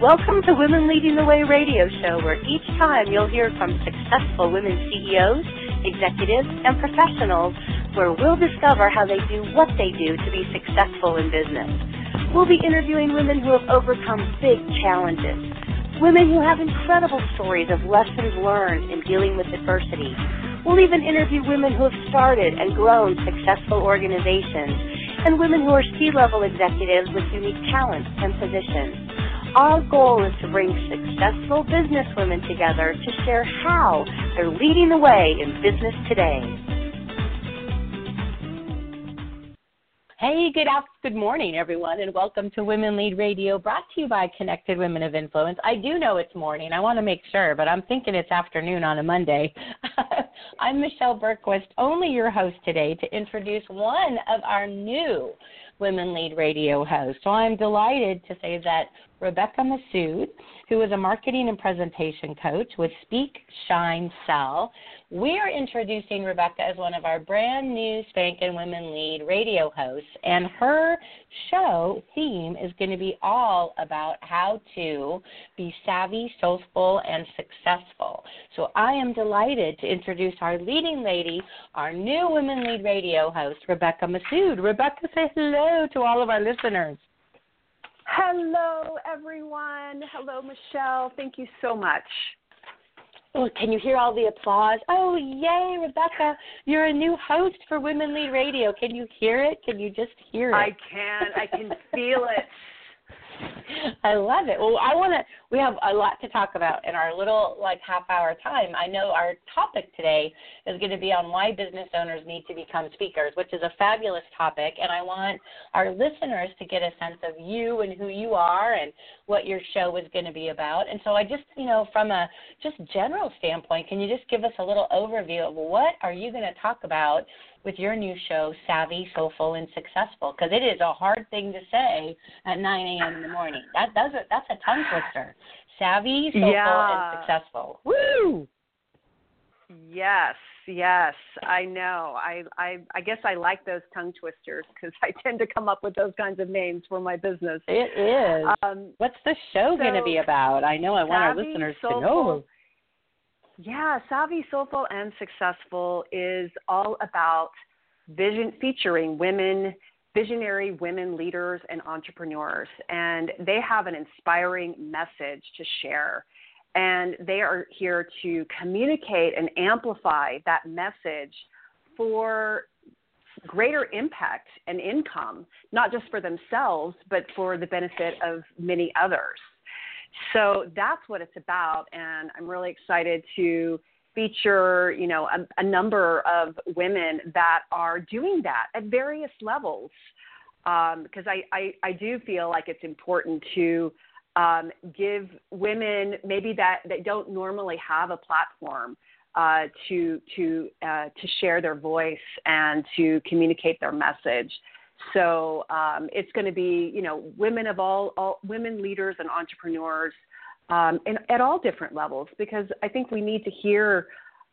Welcome to Women Leading the Way radio show, where each time you'll hear from successful women CEOs, executives, and professionals, where we'll discover how they do what they do to be successful in business. We'll be interviewing women who have overcome big challenges, women who have incredible stories of lessons learned in dealing with adversity. We'll even interview women who have started and grown successful organizations, and women who are C-level executives with unique talents and positions. Our goal is to bring successful business women together to share how they're leading the way in business today. Hey, good morning, everyone, and welcome to Women Lead Radio, brought to you by Connected Women of Influence. I do know it's morning. I want to make sure, but I'm thinking it's afternoon on a Monday. I'm Michelle Bergquist, only your host today, to introduce one of our new Women Lead Radio hosts. So I'm delighted to say that Rebecca Massoud, who is a marketing and presentation coach with Speak, Shine, Sell. We are introducing Rebecca as one of our brand new Spankin' Women Lead radio hosts, and her show theme is going to be all about how to be savvy, soulful, and successful. So I am delighted to introduce our leading lady, our new Women Lead radio host, Rebecca Massoud. Rebecca, say hello to all of our listeners. Hello, everyone. Hello, Michelle. Thank you so much. Oh, can you hear all the applause? Oh, yay, Rebecca. You're a new host for Women Lead Radio. Can you hear it? Can you just hear it? I can. I can feel it. I love it. Well, we have a lot to talk about in our little half-hour time. I know our topic today is going to be on why business owners need to become speakers, which is a fabulous topic, and I want our listeners to get a sense of you and who you are and what your show is going to be about. And so I just, from a just general standpoint, can you just give us a little overview of what are you going to talk about with your new show, Savvy, Soulful, and Successful? Because it is a hard thing to say at 9 a.m. in the morning. That's a tongue twister. Savvy, Soulful, and Successful. Woo! Yes, I know. I guess I like those tongue twisters because I tend to come up with those kinds of names for my business. It is. What's the show going to be about? I know I want our listeners to know. Yeah, Savvy, Soulful, and Successful is all about featuring visionary women leaders and entrepreneurs. And they have an inspiring message to share. And they are here to communicate and amplify that message for greater impact and income, not just for themselves, but for the benefit of many others. So that's what it's about, and I'm really excited to feature, a number of women that are doing that at various levels, because I do feel like it's important to give women maybe that don't normally have a platform to share their voice and to communicate their message. So it's going to be, women of all women leaders and entrepreneurs and at all different levels, because I think we need to hear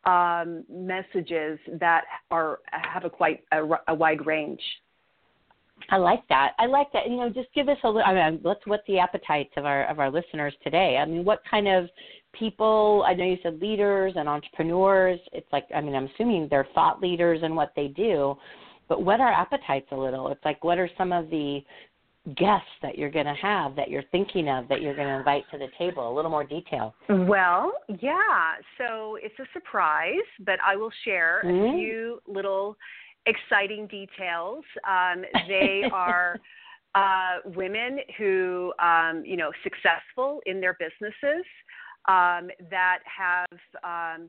messages that have a wide range. I like that. Just give us a little. What's the appetites of our listeners today? What kind of people? I know you said leaders and entrepreneurs. It's I'm assuming they're thought leaders in what they do. But what are appetites a little? It's what are some of the guests that you're going to have, that you're thinking of, that you're going to invite to the table? A little more detail. Well, yeah. So it's a surprise, but I will share a few little exciting details. They are women who, successful in their businesses, that have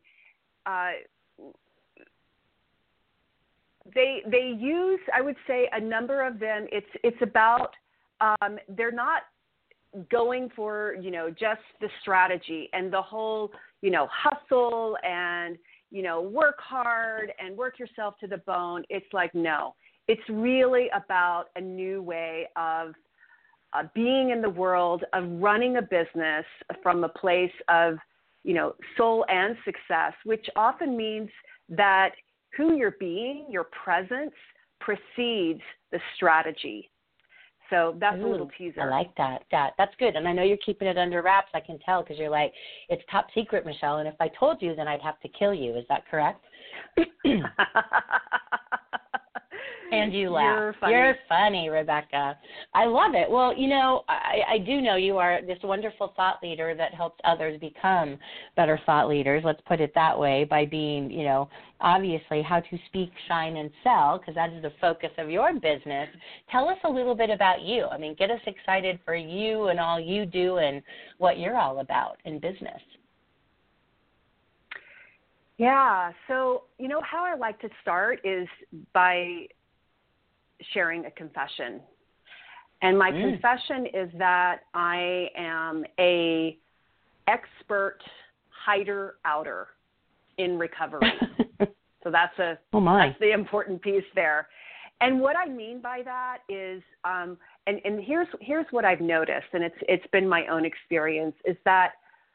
They use, I would say, a number of them. It's about they're not going for just the strategy and the whole hustle and work hard and work yourself to the bone. It's no, it's really about a new way of being in the world, of running a business from a place of soul and success, which often means that who you're being, your presence, precedes the strategy. So that's a Ooh, little teaser. I like that. That's good. And I know you're keeping it under wraps. I can tell because you're like, it's top secret, Michelle. And if I told you, then I'd have to kill you. Is that correct? And you laugh. You're funny, Rebecca. I love it. Well, you know, I do know you are this wonderful thought leader that helps others become better thought leaders. Let's put it that way, by being, you know, obviously how to speak, shine, and sell, because that is the focus of your business. Tell us a little bit about you. I mean, get us excited for you and all you do and what you're all about in business. Yeah. So, you know, how I like to start is by sharing a confession. And my confession is that I am a expert hider-outer in recovery. So that's that's the important piece there. And what I mean by that is, and here's what I've noticed, and it's been my own experience, is that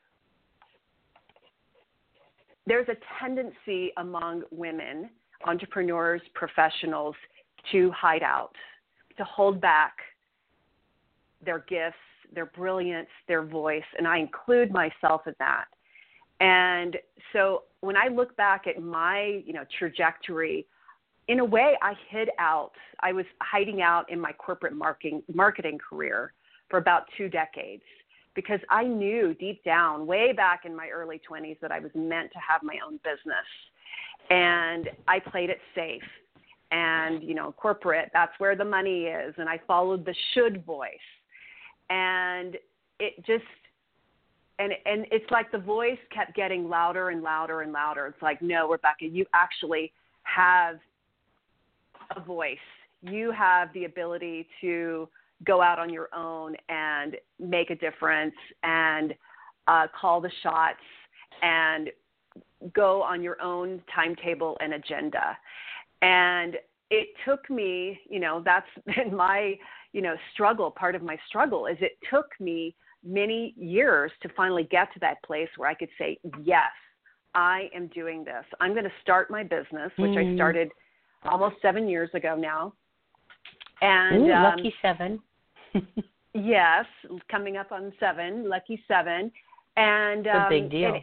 there's a tendency among women, entrepreneurs, professionals, to hide out, to hold back their gifts, their brilliance, their voice, and I include myself in that. And so when I look back at my, you know, trajectory, in a way I hid out. I was hiding out in my corporate marketing career for about 2 decades because I knew deep down, way back in my early 20s, that I was meant to have my own business. And I played it safe. And, you know, corporate, that's where the money is. And I followed the should voice. And it just, and it's like the voice kept getting louder and louder and louder. It's like, no, Rebecca, you actually have a voice. You have the ability to go out on your own and make a difference and call the shots and go on your own timetable and agenda. And it took me, you know, that's been my, you know, struggle. Part of my struggle is it took me many years to finally get to that place where I could say, yes, I am doing this. I'm going to start my business, which I started almost 7 years ago now. And lucky 7. Yes, coming up on 7, lucky 7. And it's a big deal.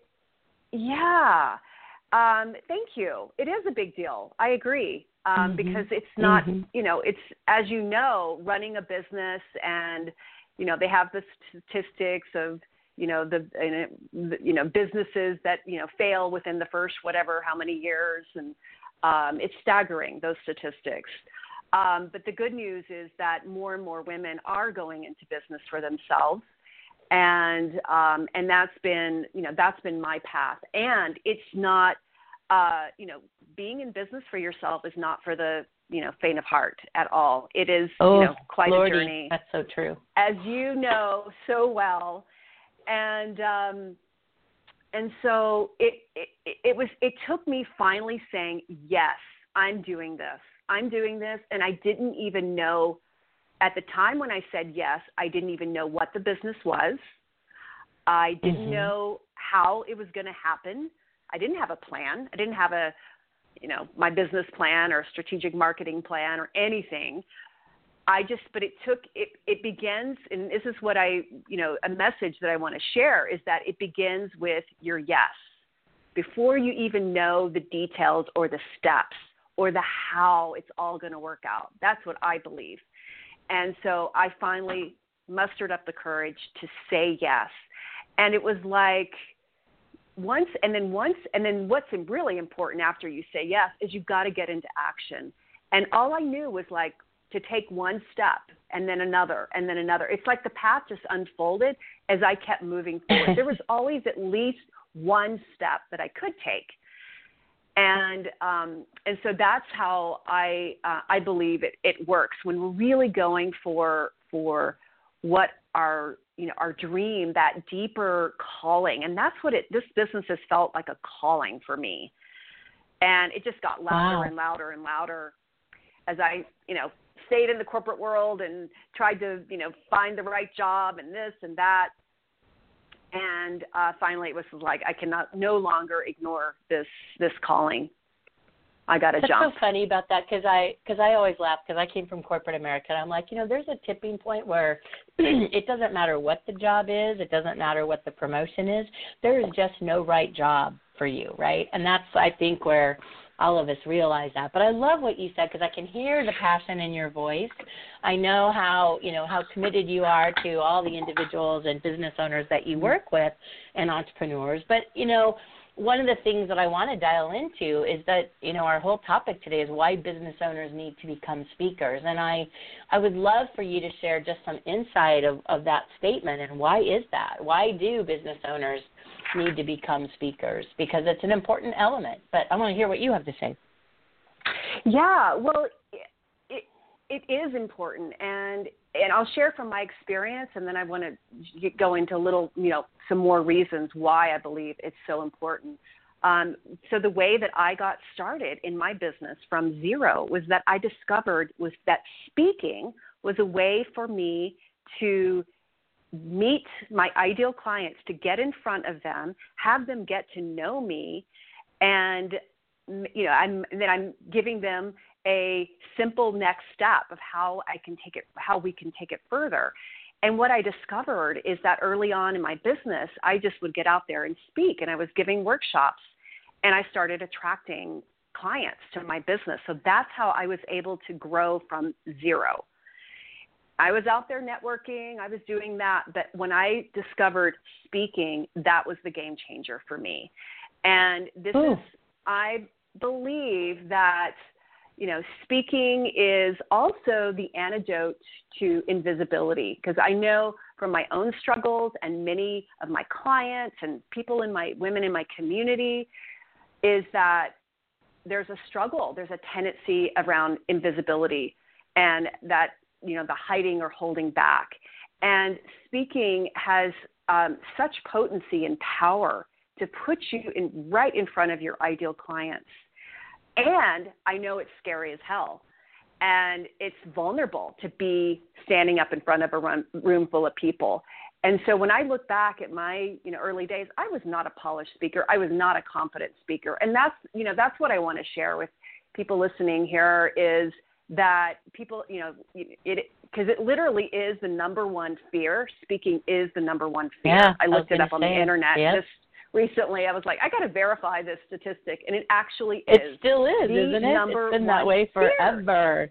Thank you. It is a big deal. I agree. Because it's not, you know, it's, as you know, running a business and, you know, they have the statistics of, you know, businesses that, you know, fail within the first whatever, how many years. And it's staggering, those statistics. But the good news is that more and more women are going into business for themselves. And that's been, you know, that's been my path. And it's not, you know, being in business for yourself is not for the, you know, faint of heart at all. It is, you know, quite Lordy, a journey. That's so true. As you know so well. And so it took me finally saying, yes, I'm doing this. And I didn't even know at the time when I said yes, I didn't even know what the business was. I didn't know how it was going to happen. I didn't have a plan. I didn't have a, you know, my business plan or strategic marketing plan or anything. But it begins, and this is what a message that I want to share is that it begins with your yes. Before you even know the details or the steps or the how it's all going to work out. That's what I believe. And so I finally mustered up the courage to say yes. And it was like once, and then what's really important after you say yes is you've got to get into action. And all I knew was like to take one step and then another and then another. It's like the path just unfolded as I kept moving forward. There was always at least one step that I could take. And so that's how I believe it works when we're really going for what our dream, that deeper calling. And that's what this business has felt like, a calling for me. And it just got louder and louder and louder as I, stayed in the corporate world and tried to, find the right job and this and that. And finally it was like, I cannot no longer ignore this calling. I got to That's jump. so funny about that because I always laugh because I came from corporate America and I'm like, there's a tipping point where it doesn't matter what the job is, it doesn't matter what the promotion is, there is just no right job for you, right? And that's, I think, where all of us realize that. But I love what you said because I can hear the passion in your voice. I know how committed you are to all the individuals and business owners that you work with and entrepreneurs. But, one of the things that I want to dial into is that, our whole topic today is why business owners need to become speakers. And I would love for you to share just some insight of that statement and why is that? Why do business owners need to become speakers? Because it's an important element. But I want to hear what you have to say. Yeah, well, it is important, and I'll share from my experience, and then I want to go into a little, some more reasons why I believe it's so important. So the way that I got started in my business from zero was that I discovered was that speaking was a way for me to meet my ideal clients, to get in front of them, have them get to know me, and I'm giving them a simple next step of how we can take it further. And what I discovered is that early on in my business, I just would get out there and speak, and I was giving workshops, and I started attracting clients to my business. So that's how I was able to grow from zero. I was out there networking, I was doing that, but when I discovered speaking, that was the game changer for me. And I believe that speaking is also the antidote to invisibility, because I know from my own struggles and many of my clients and women in my community is that there's a struggle, there's a tendency around invisibility and that, the hiding or holding back. And speaking has such potency and power to put you right in front of your ideal clients. And I know it's scary as hell, and it's vulnerable to be standing up in front of a room full of people. And so when I look back at my early days, I was not a polished speaker. I was not a confident speaker. And that's what I want to share with people listening here is that people, because it literally is the number one fear. Speaking is the number one fear. Yeah, I looked it up on the internet. Yep. Just recently, I was like, I got to verify this statistic, and it actually is. It still is, isn't it? It's been that way forever.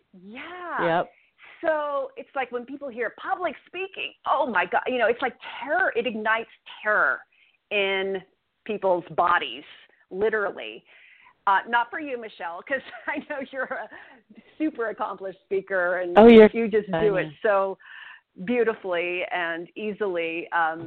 Yeah. Yep. So it's like when people hear public speaking, oh my God, it's like terror. It ignites terror in people's bodies, literally. Not for you, Michelle, because I know you're a super accomplished speaker, and you just do it so beautifully and easily.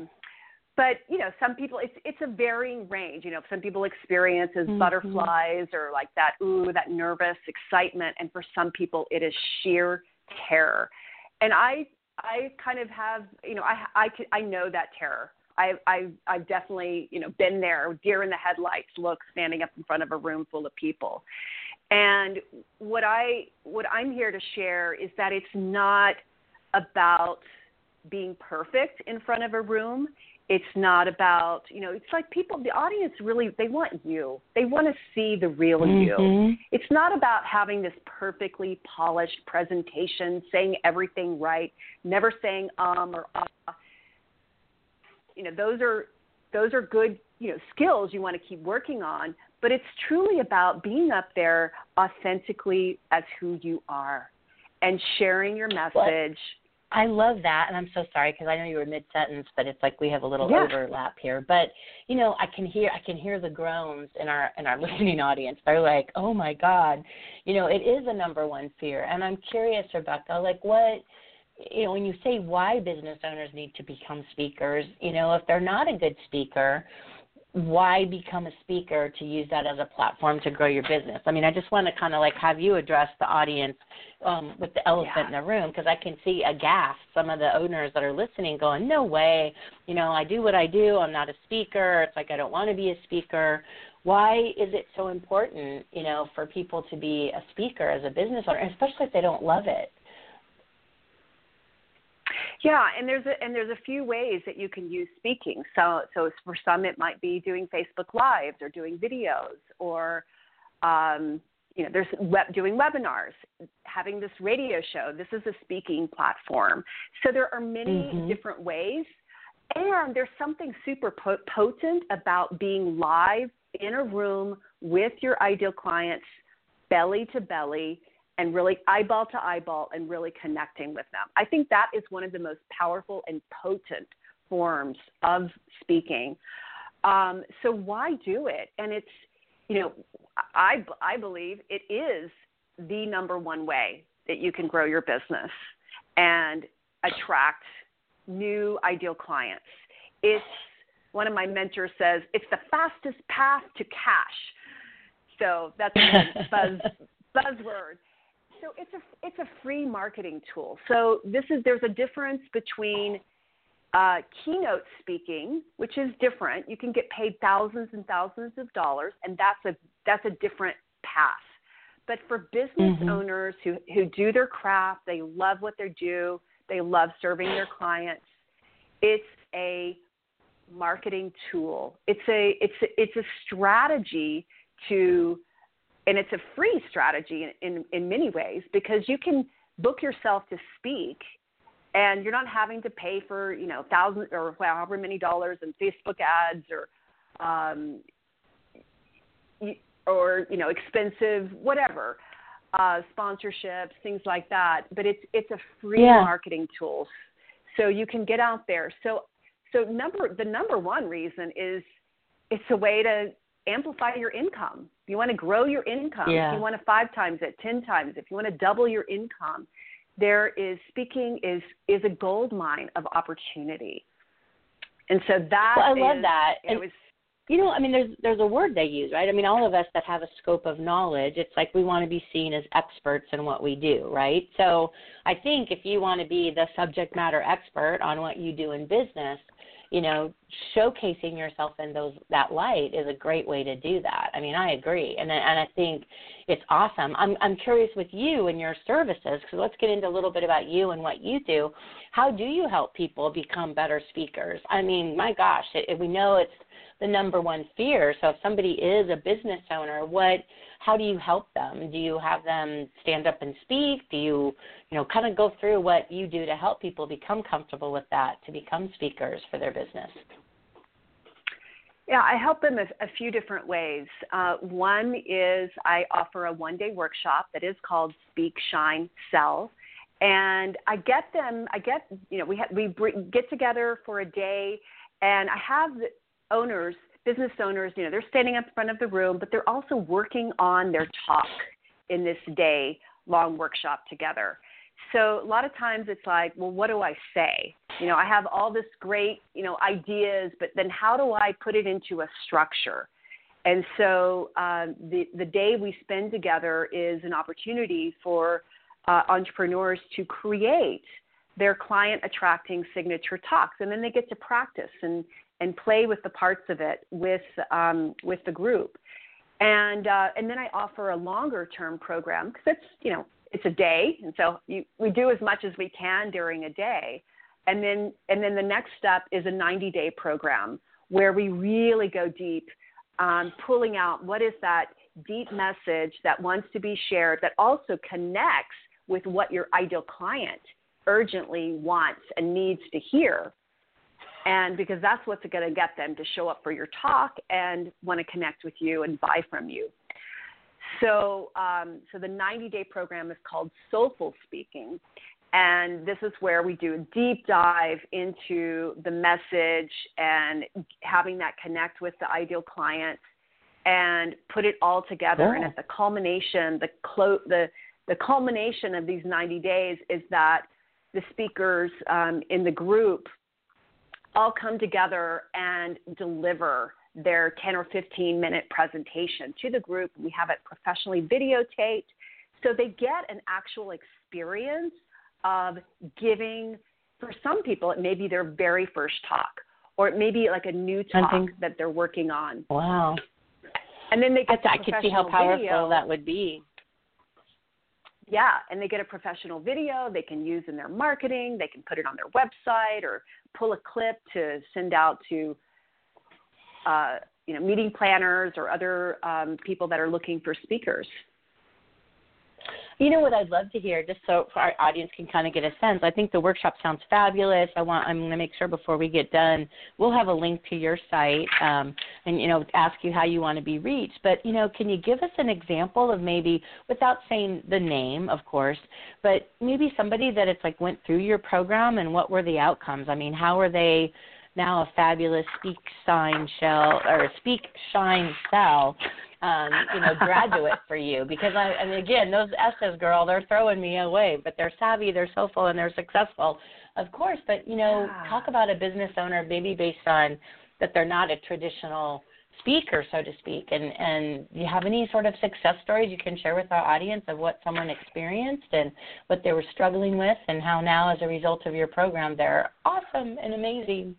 But, some people, it's a varying range. Some people experience as butterflies or like that nervous excitement. And for some people, it is sheer terror. And I kind of have, I know that terror. I've definitely, been there, deer in the headlights look, standing up in front of a room full of people. And what I'm here to share is that it's not about being perfect in front of a room. It's not about, it's like people, the audience really, they want you. They want to see the real you. It's not about having this perfectly polished presentation, saying everything right, never saying or ah. Those are good, skills you want to keep working on, but it's truly about being up there authentically as who you are and sharing your message. I love that, and I'm so sorry because I know you were mid-sentence, but it's like we have a little overlap here. But I can hear the groans in our listening audience. They're like, "Oh my God," it is a number one fear. And I'm curious, Rebecca, like what, when you say why business owners need to become speakers, if they're not a good speaker, why become a speaker to use that as a platform to grow your business? I mean, I just want to kind of like have you address the audience with the elephant in the room, because I can see aghast some of the owners that are listening going, no way, I do what I do. I'm not a speaker. It's like I don't want to be a speaker. Why is it so important, for people to be a speaker as a business owner, especially if they don't love it? Yeah, and there's a few ways that you can use speaking. So for some it might be doing Facebook Lives or doing videos or There's doing webinars, having this radio show. This is a speaking platform. So there are many different ways. And there's something super potent about being live in a room with your ideal clients, belly to belly, and really eyeball to eyeball, and really connecting with them. I think that is one of the most powerful and potent forms of speaking. So why do it? And it's, I believe it is the number one way that you can grow your business and attract new ideal clients. It's, one of my mentors says, it's the fastest path to cash. So that's a buzzword. So it's a free marketing tool. So there's a difference between keynote speaking, which is different. You can get paid thousands and thousands of dollars, and that's a different path. But for business owners who do their craft, they love what they do, they love serving their clients, it's a marketing tool. It's a strategy and it's a free strategy in many ways, because you can book yourself to speak, and you're not having to pay for, thousands or however many dollars in Facebook ads or expensive whatever sponsorships, things like that. But it's a free marketing tool, so you can get out there. So the number one reason is it's a way to amplify your income. If you want to grow your income, if you want to 5 times it, 10 times, if you want to double your income, speaking is a gold mine of opportunity. And so I love that. There's a word they use, right? I mean, all of us that have a scope of knowledge, it's like we want to be seen as experts in what we do, right? So I think if you want to be the subject matter expert on what you do in business, showcasing yourself in that light is a great way to do that. I mean, I agree, and I think it's awesome. I'm curious with you and your services, because let's get into a little bit about you and what you do. How do you help people become better speakers? I mean, my gosh, we know it's the number one fear. So if somebody is a business owner, how do you help them? Do you have them stand up and speak? Do you, kind of go through what you do to help people become comfortable with that, to become speakers for their business? Yeah, I help them a few different ways. One is I offer a one-day workshop that is called Speak, Shine, Sell. And we get together for a day, and I have the business owners, they're standing up in front of the room, but they're also working on their talk in this day-long workshop together. So a lot of times it's like, well, what do I say? I have all this great, ideas, but then how do I put it into a structure? And so the day we spend together is an opportunity for entrepreneurs to create their client-attracting signature talks, and then they get to practice and play with the parts of it with the group. And then I offer a longer-term program, because it's a day, and so we do as much as we can during a day. And then the next step is a 90-day program where we really go deep, pulling out what is that deep message that wants to be shared that also connects with what your ideal client urgently wants and needs to hear. And because that's what's going to get them to show up for your talk and want to connect with you and buy from you. So the 90-day program is called Soulful Speaking. And this is where we do a deep dive into the message and having that connect with the ideal client and put it all together. And at the culmination, the culmination of these 90 days is that the speakers in the group all come together and deliver their 10 or 15-minute presentation to the group. We have it professionally videotaped, so they get an actual experience of giving. For some people, it may be their very first talk, or it may be like a new talk that they're working on. Wow. And then they get I could see how powerful that would be. Yeah, and they get a professional video they can use in their marketing. They can put it on their website or pull a clip to send out to meeting planners or other people that are looking for speakers? You know what I'd love to hear, just so our audience can kind of get a sense. I think the workshop sounds fabulous. I'm going to make sure before we get done, we'll have a link to your site and, ask you how you want to be reached. But, can you give us an example of maybe, without saying the name, of course, but maybe somebody that it's like went through your program and what were the outcomes? I mean, how are they now a fabulous Speak, Shine, Sell graduate for you? Because again, those S's, girl, they're throwing me away, but they're savvy, they're soulful, and they're successful, of course. But talk about a business owner, maybe based on that they're not a traditional speaker, so to speak. And do you have any sort of success stories you can share with our audience of what someone experienced and what they were struggling with, and how now, as a result of your program, they're awesome and amazing?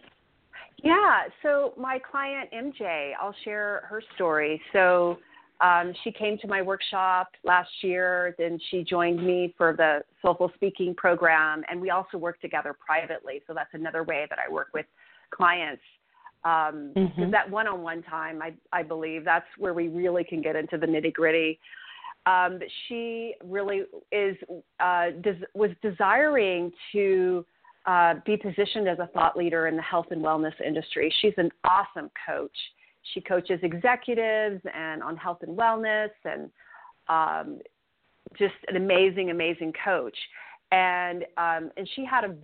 Yeah, so my client, MJ, I'll share her story. So she came to my workshop last year, then she joined me for the Soulful Speaking program, and we also work together privately. So that's another way that I work with clients. Because that one-on-one time, I believe, that's where we really can get into the nitty-gritty. She really was desiring to be positioned as a thought leader in the health and wellness industry. She's an awesome coach. She coaches executives and on health and wellness, and just an amazing, amazing coach. And she had a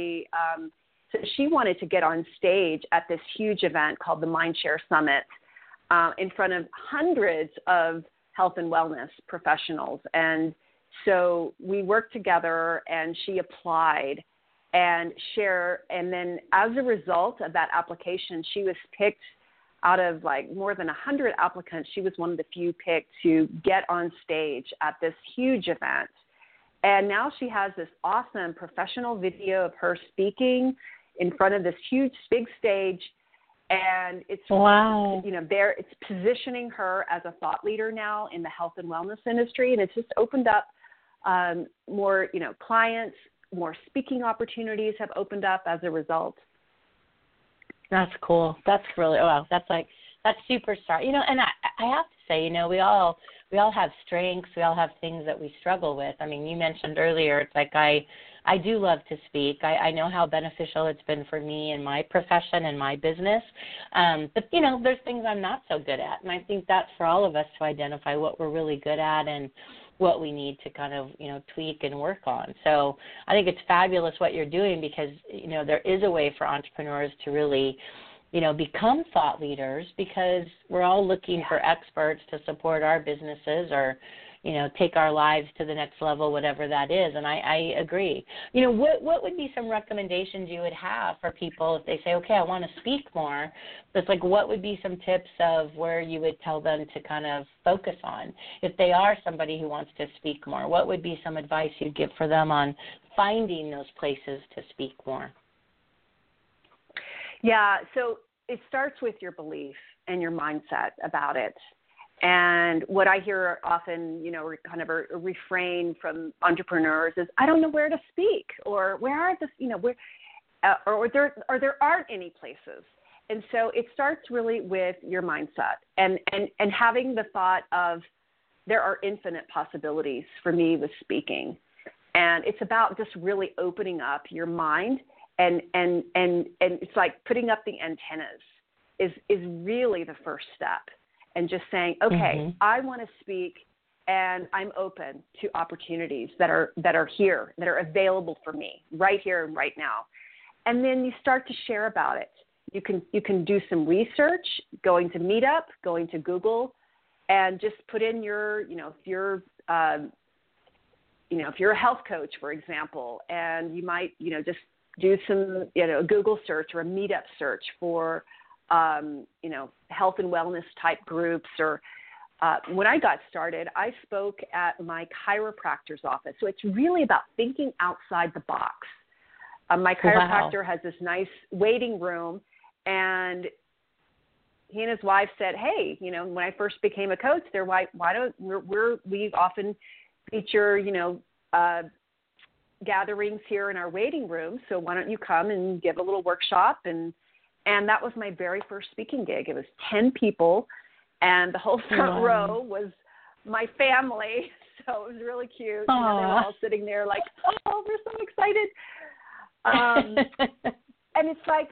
so she wanted to get on stage at this huge event called the Mindshare Summit in front of hundreds of health and wellness professionals. And so we worked together, and she applied. And then as a result of that application, she was picked out of like more than 100 applicants. She was one of the few picked to get on stage at this huge event. And now she has this awesome professional video of her speaking in front of this huge, big stage. And it's, wow, it's positioning her as a thought leader now in the health and wellness industry. And it's just opened up more, clients. More speaking opportunities have opened up as a result. That's cool. That's really, that's superstar. And I have to say, we all have strengths. We all have things that we struggle with. I mean, you mentioned earlier, it's like I do love to speak. I know how beneficial it's been for me in my profession and my business. But, there's things I'm not so good at. And I think that's for all of us to identify what we're really good at and what we need to kind of, tweak and work on. So I think it's fabulous what you're doing, because, there is a way for entrepreneurs to really, become thought leaders, because we're all looking for experts to support our businesses or, take our lives to the next level, whatever that is. And I agree. What would be some recommendations you would have for people if they say, okay, I want to speak more? But it's like, what would be some tips of where you would tell them to kind of focus on? If they are somebody who wants to speak more, what would be some advice you'd give for them on finding those places to speak more? Yeah, so it starts with your belief and your mindset about it. And what I hear often, kind of a refrain from entrepreneurs is, I don't know where to speak, or where are the, or there aren't any places. And so it starts really with your mindset and having the thought of, there are infinite possibilities for me with speaking. And it's about just really opening up your mind, and it's like putting up the antennas is really the first step. And just saying, okay, I want to speak, and I'm open to opportunities that are here, that are available for me right here and right now. And then you start to share about it. You can do some research, going to Meetup, going to Google, and just put in your, if you're a health coach, for example, and you might, just do some, a Google search or a Meetup search for health and wellness type groups. Or when I got started, I spoke at my chiropractor's office. So it's really about thinking outside the box. My chiropractor has this nice waiting room, and he and his wife said, hey, when I first became a coach, we often feature, gatherings here in our waiting room. So why don't you come and give a little workshop and And that was my very first speaking gig. It was 10 people, and the whole front row was my family. So it was really cute. They were all sitting there like, oh, we're so excited. And it's like,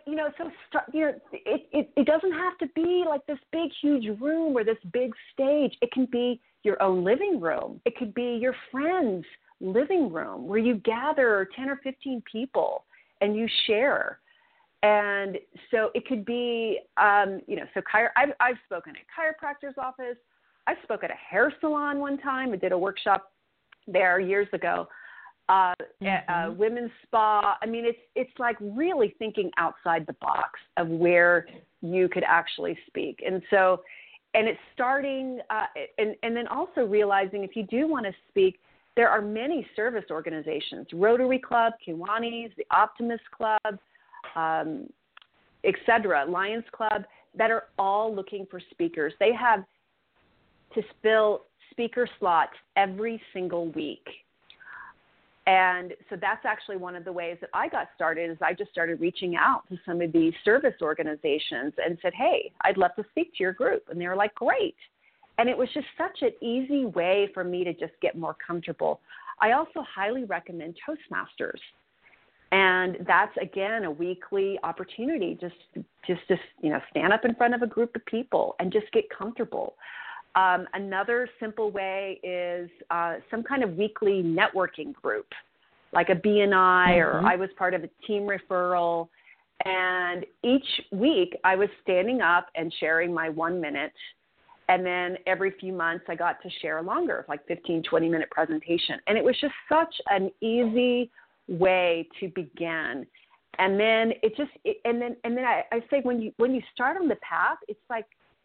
it doesn't have to be like this big, huge room or this big stage. It can be your own living room. It could be your friend's living room where you gather 10 or 15 people and you share. And so it could be, I've spoken at a chiropractor's office. I spoke at a hair salon one time. I did a workshop there years ago. Women's spa. I mean, it's like really thinking outside the box of where you could actually speak. And so, and it's starting, and then also realizing if you do want to speak, there are many service organizations, Rotary Club, Kiwanis, the Optimist Club, et cetera, Lions Club, that are all looking for speakers. They have to fill speaker slots every single week. And so that's actually one of the ways that I got started is I just started reaching out to some of these service organizations and said, hey, I'd love to speak to your group. And they were like, great. And it was just such an easy way for me to just get more comfortable. I also highly recommend Toastmasters. And that's, again, a weekly opportunity just to stand up in front of a group of people and just get comfortable. Another simple way is some kind of weekly networking group, like a BNI, or I was part of a team referral. And each week I was standing up and sharing my 1 minute. And then every few months I got to share longer, like 15, 20-minute presentation. And it was just such an easy way to begin. And then I say when you start on the path, it's like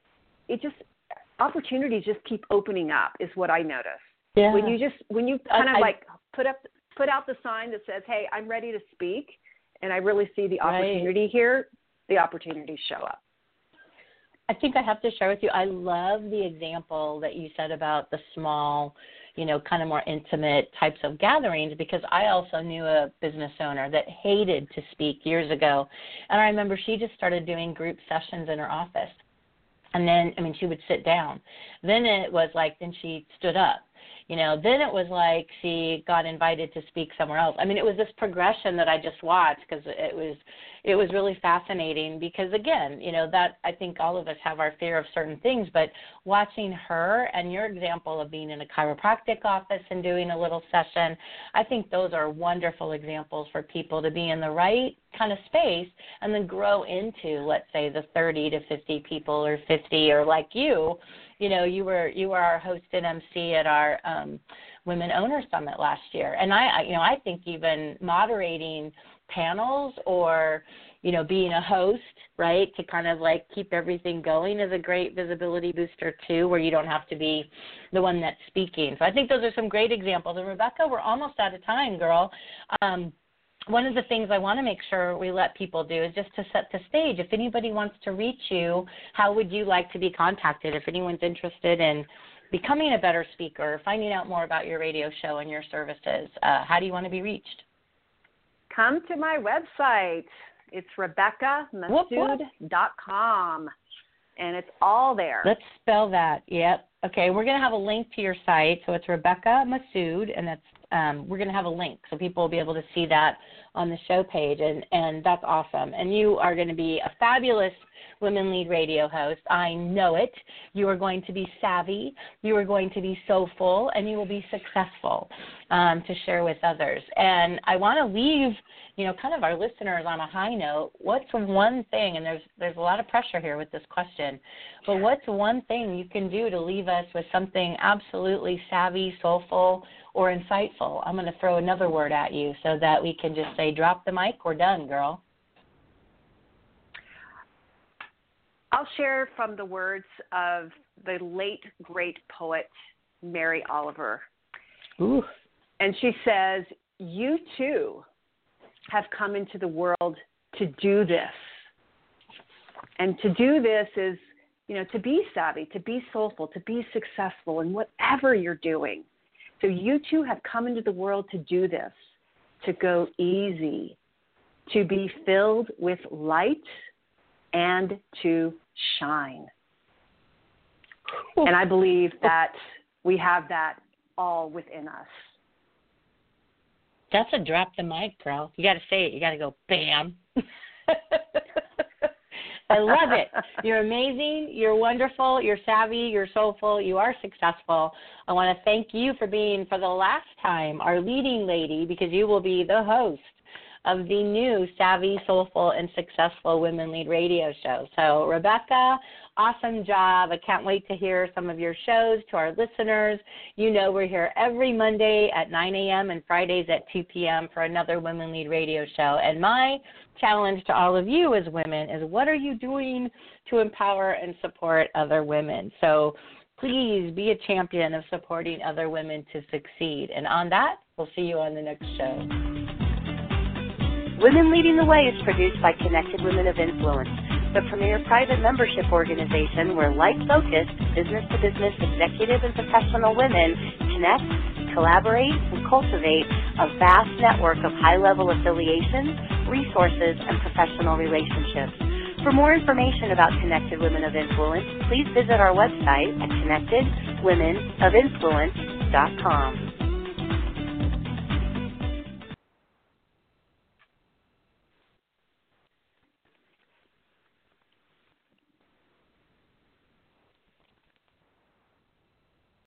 opportunities just keep opening up is what I notice. Yeah. When you kind of like put out the sign that says, hey, I'm ready to speak, and I really see the opportunity here, the opportunities show up. I think I have to share with you, I love the example that you said about the small, kind of more intimate types of gatherings, because I also knew a business owner that hated to speak years ago. And I remember she just started doing group sessions in her office. And then, she would sit down. Then it was like, then she stood up. Then it was like she got invited to speak somewhere else. It was this progression that I just watched because it was really fascinating because, again, that I think all of us have our fear of certain things, but watching her and your example of being in a chiropractic office and doing a little session, I think those are wonderful examples for people to be in the right kind of space and then grow into, let's say, the 30 to 50 people or 50, or like you were our host and MC at our Women Owner Summit last year. And I think even moderating panels or, being a host, right, to kind of like keep everything going is a great visibility booster too, where you don't have to be the one that's speaking. So I think those are some great examples. And Rebecca, we're almost out of time, girl. One of the things I want to make sure we let people do is just to set the stage. If anybody wants to reach you, how would you like to be contacted? If anyone's interested in becoming a better speaker, finding out more about your radio show and your services, how do you want to be reached? Come to my website. It's RebeccaMassoud.com, and it's all there. Let's spell that. Yep. Okay, we're going to have a link to your site. So it's Rebecca Massoud, and that's we're going to have a link so people will be able to see that on the show page, and that's awesome. And you are going to be a fabulous Women Lead Radio host. I know it. You are going to be savvy. You are going to be soulful, and you will be successful to share with others. And I want to leave, kind of our listeners on a high note. What's one thing, and there's a lot of pressure here with this question, but what's one thing you can do to leave us with something absolutely savvy, soulful, or insightful? I'm going to throw another word at you so that we can just say, drop the mic, we're done, girl. I'll share from the words of the late, great poet, Mary Oliver. Ooh. And she says, you too have come into the world to do this. And to do this is, to be savvy, to be soulful, to be successful in whatever you're doing. So you too have come into the world to do this, to go easy, to be filled with light and to shine. And I believe that we have that all within us. That's a drop the mic, girl. You got to say it. You got to go, bam. I love it. You're amazing. You're wonderful. You're savvy. You're soulful. You are successful. I want to thank you for being, for the last time, our leading lady, because you will be the host of the new Savvy, Soulful, and Successful Women Lead Radio show. So, Rebecca, awesome job. I can't wait to hear some of your shows. To our listeners, you know we're here every Monday at 9 a.m. and Fridays at 2 p.m. for another Women Lead Radio show. And my challenge to all of you as women is, what are you doing to empower and support other women? So please be a champion of supporting other women to succeed. And on that, we'll see you on the next show. Women Leading the Way is produced by Connected Women of Influence, the premier private membership organization where like-focused, business-to-business executive and professional women connect, collaborate, and cultivate a vast network of high-level affiliations, resources, and professional relationships. For more information about Connected Women of Influence, please visit our website at connectedwomenofinfluence.com.